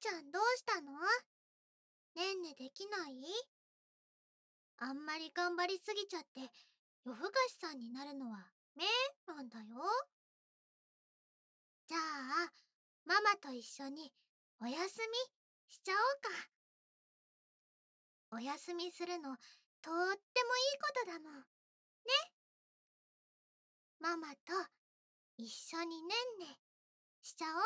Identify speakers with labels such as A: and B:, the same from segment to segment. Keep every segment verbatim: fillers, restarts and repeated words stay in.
A: ちゃんどうしたの？ねんねできない？あんまり頑張りすぎちゃって夜更かしさんになるのはめなんだよ。じゃあママと一緒におやすみしちゃおうか。おやすみするのとってもいいことだもんね。ママと一緒にねんねしちゃおう。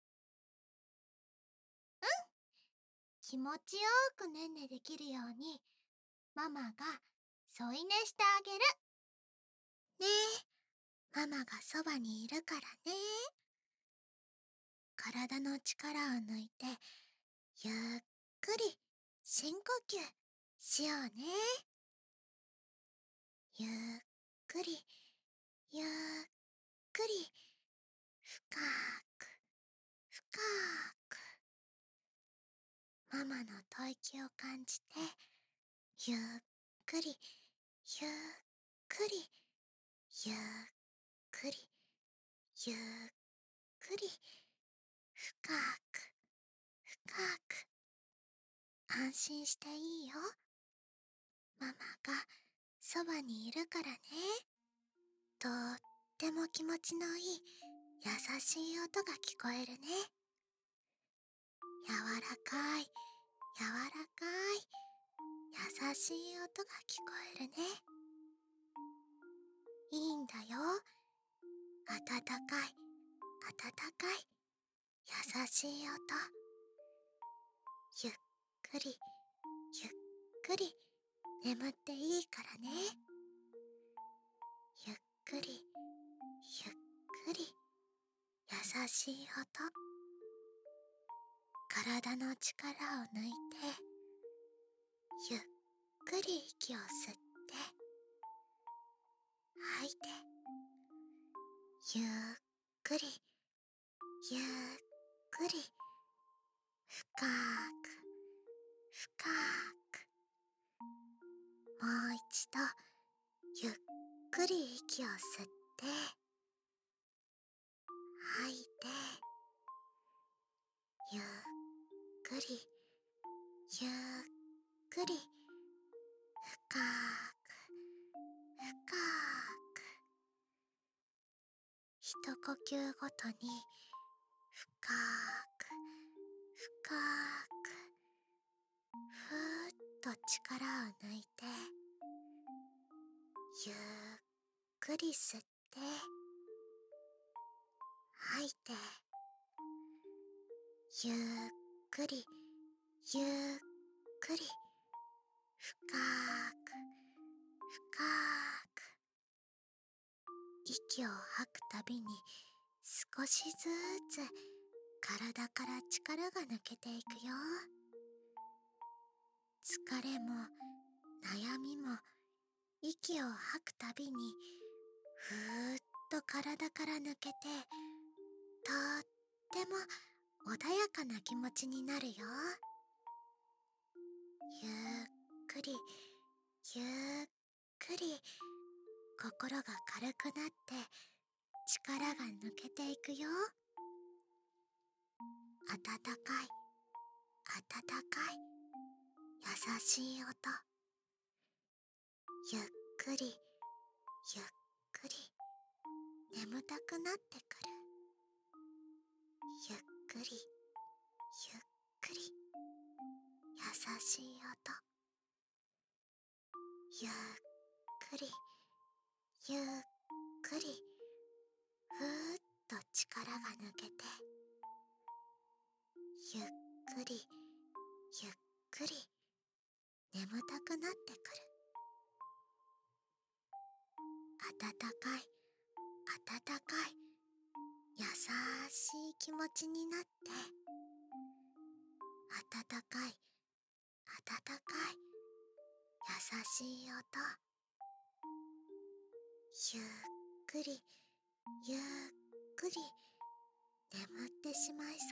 A: 気持ちよくねんねできるようにママが添い寝してあげるね。え、ママがそばにいるからね。体の力を抜いてゆっくり深呼吸しようね。ゆっくりゆっくり深く深くママの吐息を感じてゆっくりゆっくりゆっくりゆっくり深く深く。安心していいよ。ママがそばにいるからね。とっても気持ちのいい優しい音が聞こえるね。柔らかい柔らかい優しい音が聞こえるね。いいんだよ。あたたかいあたたかい優しい音。ゆっくりゆっくり眠っていいからね。ゆっくりゆっくり優しい音。体の力を抜いてゆっくり息を吸って吐いてゆっくりゆっくり深く深く。もう一度ゆっくり息を吸って吐いてゆっくりゆっくり深く深く。一呼吸ごとに深く深くふーっと力を抜いてゆっくり吸って吐いてゆっくりゆっくり深く深く。息を吐くたびに少しずつ体から力が抜けていくよ。疲れも悩みも息を吐くたびにふーっと体から抜けてとっても穏やかな気持ちになるよ。ゆっくりゆっくり心が軽くなって力が抜けていくよ。あたたかいあたたかい優しい音。ゆっくりゆっくり眠たくなってくる。ゆっくりゆっくり優しい音。ゆっくりゆっくりふーっと力が抜けてゆっくりゆっくり眠たくなってくる。あたたかいあたたかい優しい気持ちになってあたたかいあたたかい優しい音。ゆっくりゆっくり眠ってしまいそう。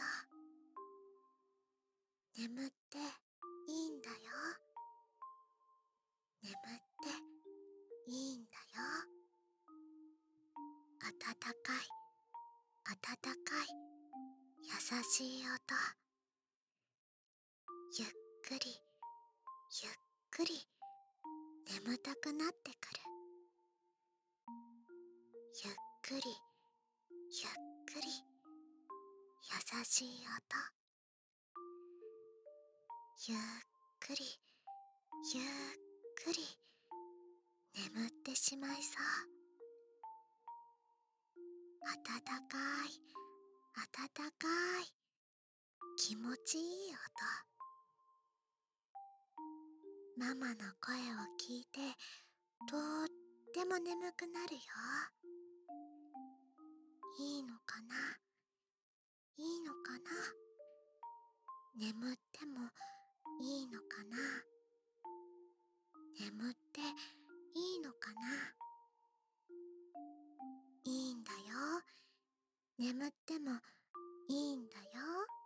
A: 眠っていいんだよ。眠っていいんだよ。あたたかいあたたかい優しい音。 ゆっくりゆっくり眠たくなってくる。ゆっくりゆっくり優しい音。ゆっくりゆっくり眠ってしまいそう。あたたかいあたたかい気持ちいい音。ママの声を聞いてとっても眠くなるよ。いいのかないいのかな。眠ってもいいのかな。眠っていいのかな。いいんだよ。眠ってもいいんだよ。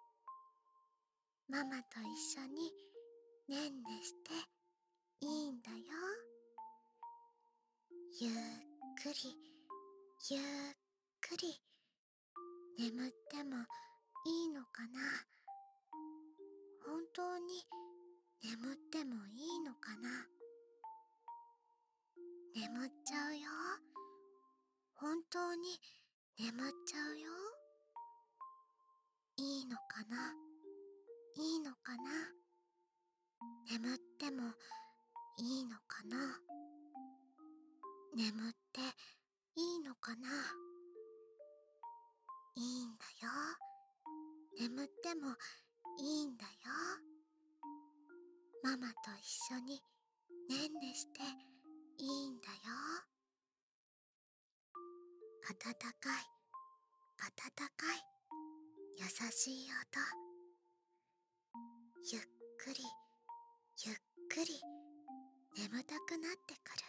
A: ママと一緒にねんねしていいんだよ。ゆっくりゆっくり眠ってもいいのかな。本当に眠ってもいいのかな。眠っちゃうよ。本当に眠っちゃうよ。いいのかないいのかな。眠ってもいいのかな。眠っていいのかな。いいんだよ。眠ってもいいんだよ。ママと一緒にねんねしていいんだよ。あたたかいあたたかい優しい音。ゆっくりゆっくり眠たくなってくる。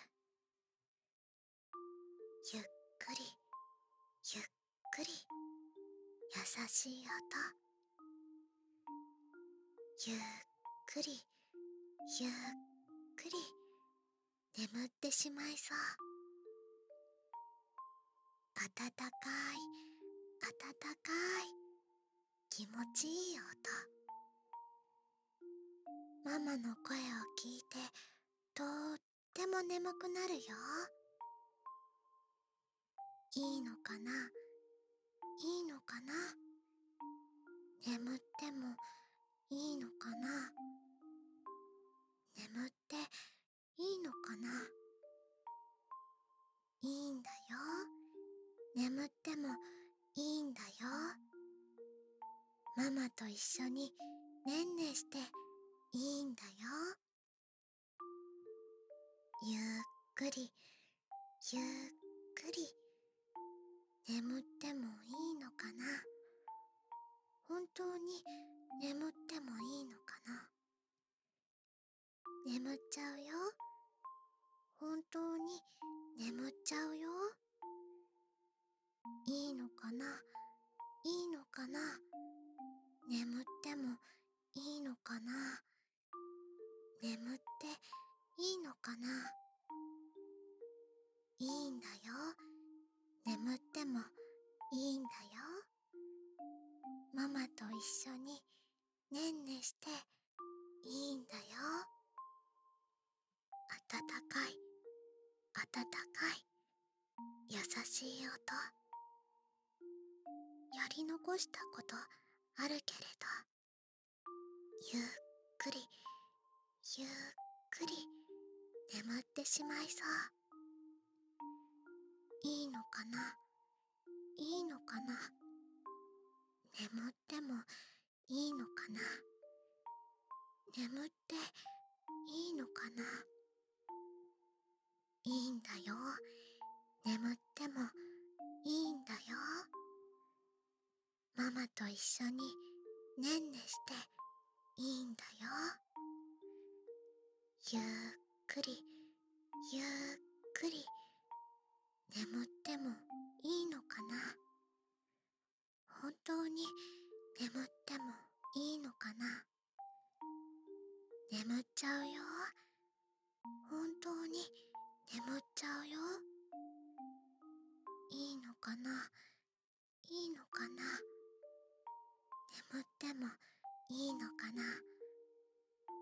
A: ゆっくりゆっくり優しい音。ゆっくりゆっくり眠ってしまいそう。あたたかいあたたかい気持ちいい音。ママの声を聞いてとっても眠くなるよ。いいのかないいのかな。眠ってもいいのかな。眠っていいのかな。いいんだよ。眠ってもいいんだよ。ママと一緒にねんねしていいんだよ。ゆっくりゆっくり眠ってもいいのかな。本当に眠ってもいいのかな。眠っちゃうよ。本当に眠っちゃうよ。いいのかないいのかな。眠ってもいいのかな。眠っていいのかな。いいんだよ。眠ってもいいんだよ。ママと一緒にねんねしていいんだよ。あたたかいあたたかい優しい音。やり残したことあるけれど、ゆっくりゆっくり眠ってしまいそう。いいのかないいのかな。眠ってもいいのかな。眠っていいのかな。いいんだよ。眠ってもいいんだよ。ママと一緒にねんねしていいんだよ。ゆっくりゆっくり眠ってもいいのかな。本当に眠ってもいいのかな。眠っちゃうよ。本当に眠っちゃうよ。いいのかないいのかな。眠ってもいいのかな。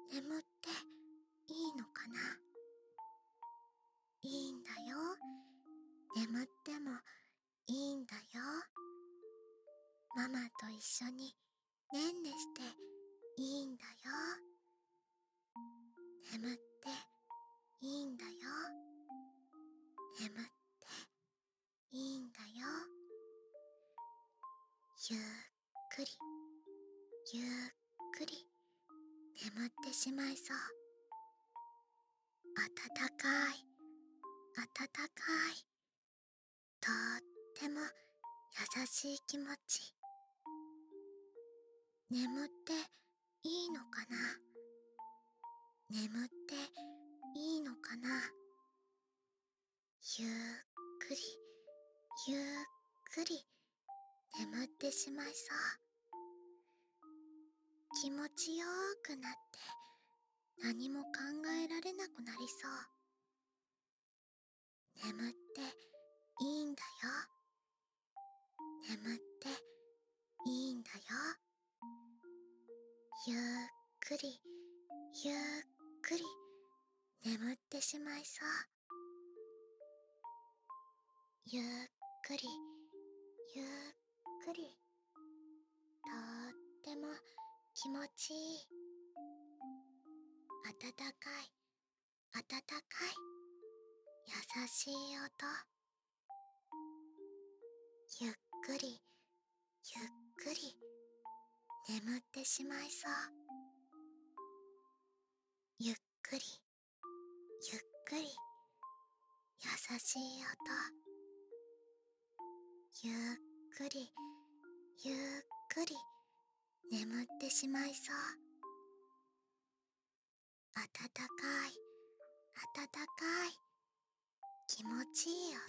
A: 眠っていいのかな。いいんだよ。眠ってもいいんだよ。ママと一緒にねんねしていいんだよ。眠っていいんだよ。眠っていいんだよ。ゆっくりゆっくり眠ってしまいそう。あたたかいあたたかい、とっても優しい気持ち。眠っていいのかな。眠っていいのかな。ゆっくりゆっくり眠ってしまいそう。気持ちよーくなって何も考えられなくなりそう。眠っていいんだよ。眠っていいんだよ。ゆっくりゆっくり眠ってしまいそう。ゆっくりゆっくり、とっても気持ちいい。あたたかいあたたかい優しい音。ゆっくりゆっくり眠ってしまいそう。ゆっくりゆっくり優しい音。ゆっくりゆっくり眠ってしまいそう。あたたかいあたたかい気持ちいい音。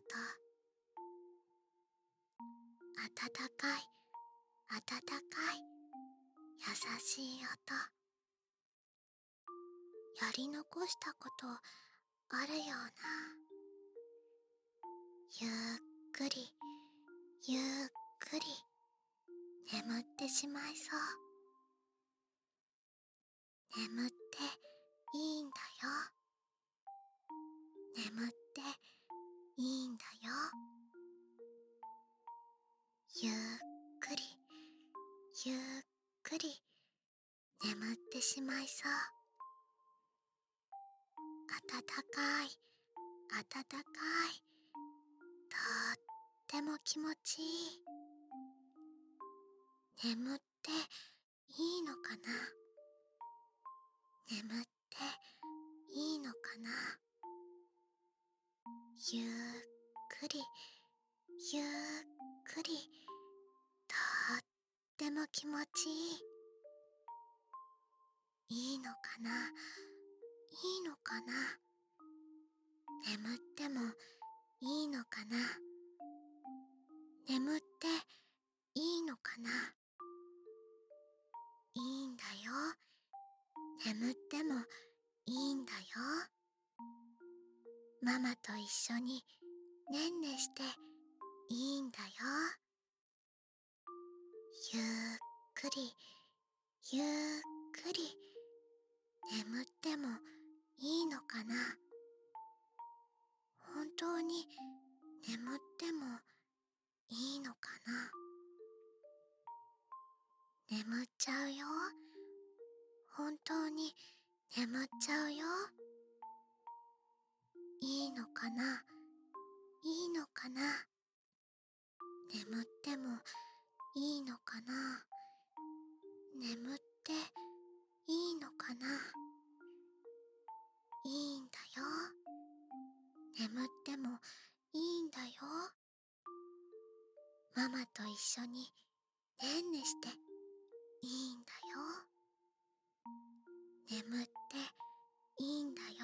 A: あたたかいあたたかい優しい音。やり残したことあるような。ゆっくりゆっくり眠ってしまいそう。眠っていいんだよ。眠っていいんだよ。ゆっくりゆっくり眠ってしまいそう。あたたかいあたたかい、とっても気持ちいい。眠っていいのかな。眠っていいのかな。ゆっくりゆっくり、とっても気持ちいい。いいのかな。いいのかな。眠ってもいいのかな。眠っていいのかな。いいんだよ。眠ってもいいんだよ。ママと一緒にねんねしていいんだよ。ゆっくりゆっくり眠ってもいいのかな。本当に眠ってもいいのかな。眠っちゃうよ。本当に眠っちゃうよ。いいのかな。いいのかな。眠ってもいいのかな。眠っていいのかな。いいんだよ。眠ってもいいんだよ。ママと一緒にねんねしていいんだよ。眠っていいんだよ。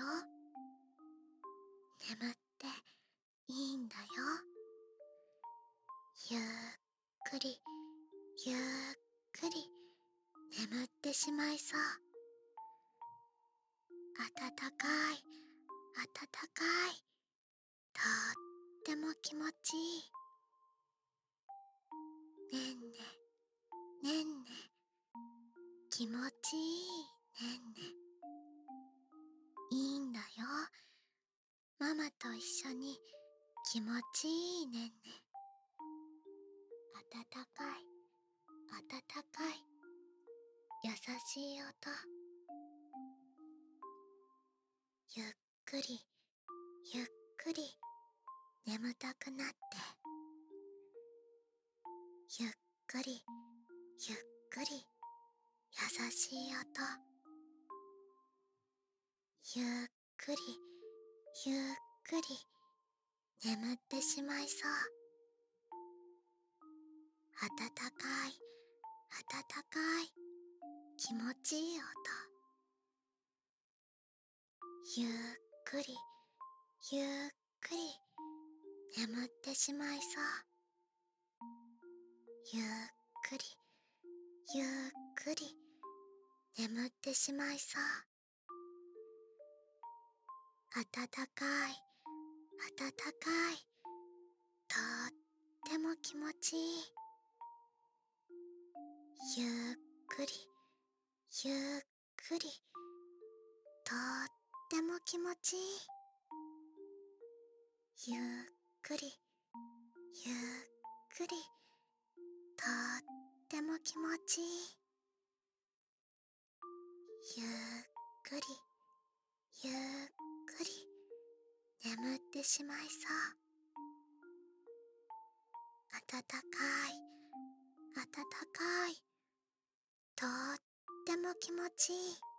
A: 眠っていいんだよ。ゆっくりゆっくり眠ってしまいそう。あたたかいあたたかい、とっても気持ちいい。ねんねねんね気持ちいいねんね。 マと一緒に気持ちいいねんね。あたたかい、あたたかい、優しい音。ゆっくり、ゆっくり眠たくなって、ゆっくり、ゆっくり優しい音。ゆっくり、ゆっくり眠ってしまいそう。あたたかい、あたたかい気持ちいい音。ゆっくり、ゆっくり眠ってしまいそう。ゆっくり、ゆっくり眠ってしまいそう。あたたかい、あたたかい、とっても気持ちいい。ゆっくり、ゆっくり、とっても気持ちいい。ゆっくり、ゆっくり、とっても気持ちいい。ゆっくり、ゆっくり眠ってしまいそう。あたたかい、あたたかい、とっても気持ちい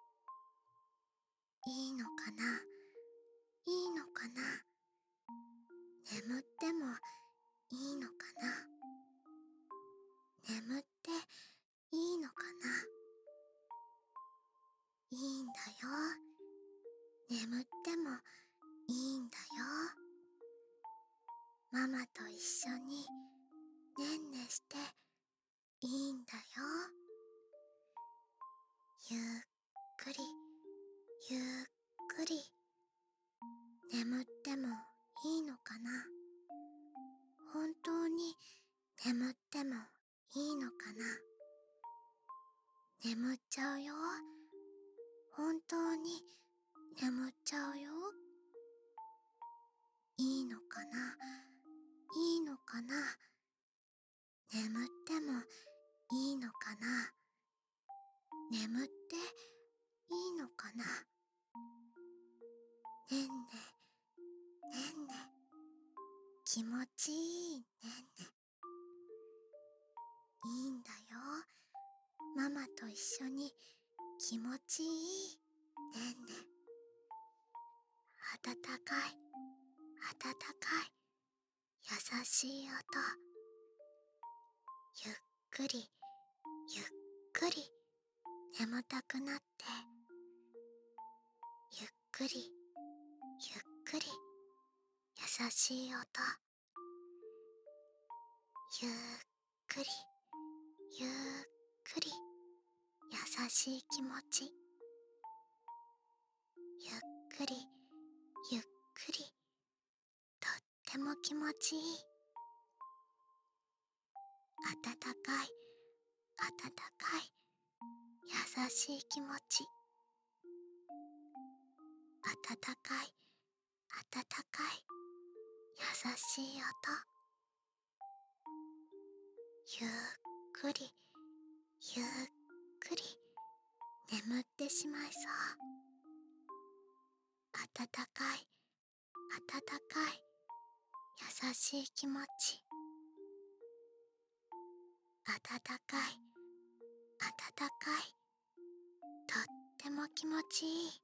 A: い。いいのかな、いいのかな、眠ってもいいのかな、眠っていいのかな。いいんだよ、眠ってもいいんだよ。ママと一緒にねんねしていいんだよ。ゆっくり、ゆっくり眠ってもいいのかな。本当に眠ってもいいのかな。眠っちゃうよ。本当に眠っちゃうよ。いいのかな、いいのかな。眠ってもいいのかな。眠っていいのかな。ねんね、ねんね、気持ちいいねんね。いいんだよ。ママと一緒に気持ちいいねんね。あたたかい、あたたかい、優しい音。ゆっくり、ゆっくり眠たくなって、ゆっくり、ゆっくり優しい音。ゆっくり、ゆっくり優しい気持ち。ゆっくり、ゆっくり、とっても気持ちいい。あたたかい、あたたかい優しい気持ち。あたたかい、あたたかい優しい音。ゆっくり、ゆっくり眠ってしまいそう。あたたかい、あたたかい優しい気持ち。あたたかい、あたたかいとっても気持ちいい。